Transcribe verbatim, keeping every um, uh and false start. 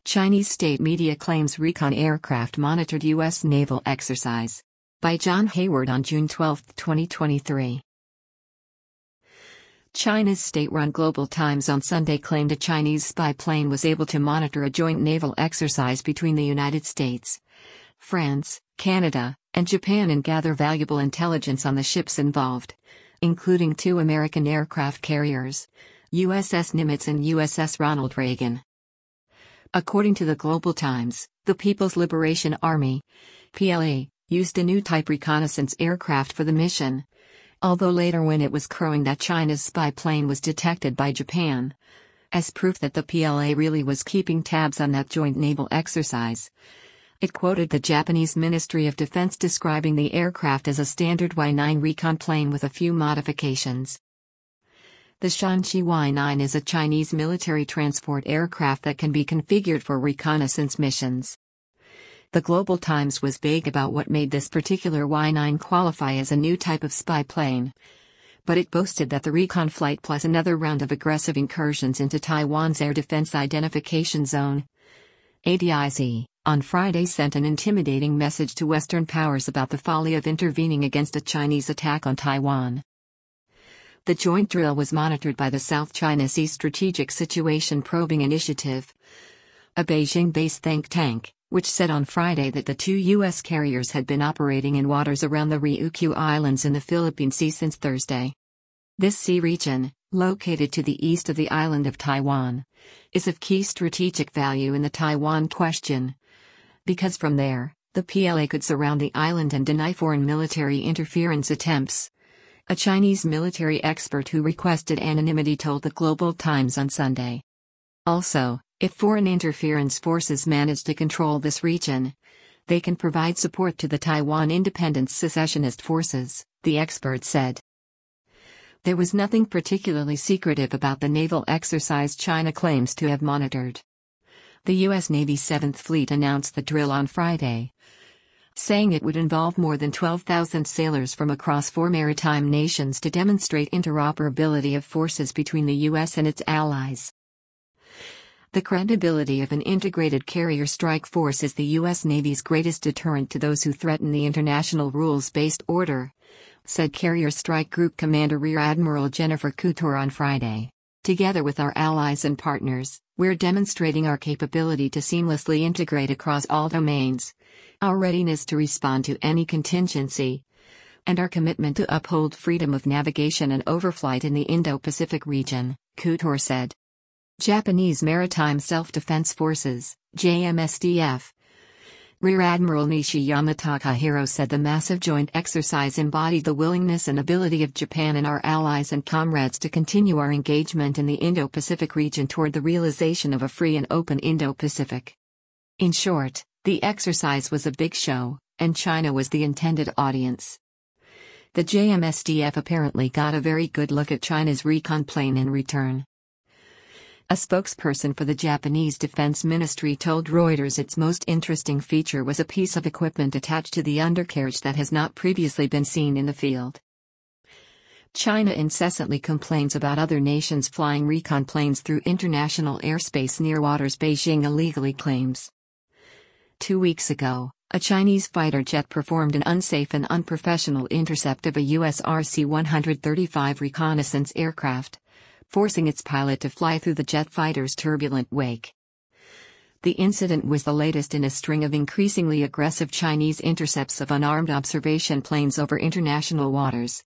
Chinese state media claims recon aircraft monitored U S naval exercise. By John Hayward on June twelfth, twenty twenty-three. China's state-run Global Times on Sunday claimed a Chinese spy plane was able to monitor a joint naval exercise between the United States, France, Canada, and Japan and gather valuable intelligence on the ships involved, including two American aircraft carriers, U S S Nimitz and U S S Ronald Reagan. According to the Global Times, the People's Liberation Army, P L A, used a new type reconnaissance aircraft for the mission, although later when it was crowing that China's spy plane was detected by Japan, as proof that the P L A really was keeping tabs on that joint naval exercise. It quoted the Japanese Ministry of Defense describing the aircraft as a standard Y nine recon plane with a few modifications. The Shanxi Y nine is a Chinese military transport aircraft that can be configured for reconnaissance missions. The Global Times was vague about what made this particular Y nine qualify as a new type of spy plane, but it boasted that the recon flight plus another round of aggressive incursions into Taiwan's Air Defense Identification Zone, A D I Z, on Friday sent an intimidating message to Western powers about the folly of intervening against a Chinese attack on Taiwan. The joint drill was monitored by the South China Sea Strategic Situation Probing Initiative, a Beijing-based think tank, which said on Friday that the two U S carriers had been operating in waters around the Ryukyu Islands in the Philippine Sea since Thursday. This sea region, located to the east of the island of Taiwan, is of key strategic value in the Taiwan question, because from there, the P L A could surround the island and deny foreign military interference attempts. A Chinese military expert who requested anonymity told the Global Times on Sunday. Also, if foreign interference forces manage to control this region, they can provide support to the Taiwan Independent Secessionist Forces, the expert said. There was nothing particularly secretive about the naval exercise China claims to have monitored. The U S Navy's seventh Fleet announced the drill on Friday, saying it would involve more than twelve thousand sailors from across four maritime nations to demonstrate interoperability of forces between the U S and its allies. The credibility of an integrated carrier strike force is the U S Navy's greatest deterrent to those who threaten the international rules-based order, said Carrier Strike Group Commander Rear Admiral Jennifer Couture on Friday. Together with our allies and partners, we're demonstrating our capability to seamlessly integrate across all domains, our readiness to respond to any contingency, and our commitment to uphold freedom of navigation and overflight in the Indo-Pacific region, Couture said. Japanese Maritime Self-Defense Forces, J M S D F. Rear Admiral Nishiyama Takahiro said the massive joint exercise embodied the willingness and ability of Japan and our allies and comrades to continue our engagement in the Indo-Pacific region toward the realization of a free and open Indo-Pacific. In short, the exercise was a big show, and China was the intended audience. The J M S D F apparently got a very good look at China's recon plane in return. A spokesperson for the Japanese Defense Ministry told Reuters its most interesting feature was a piece of equipment attached to the undercarriage that has not previously been seen in the field. China incessantly complains about other nations flying recon planes through international airspace near waters Beijing illegally claims. Two weeks ago, a Chinese fighter jet performed an unsafe and unprofessional intercept of a U S R C one thirty-five reconnaissance aircraft, forcing its pilot to fly through the jet fighter's turbulent wake. The incident was the latest in a string of increasingly aggressive Chinese intercepts of unarmed observation planes over international waters,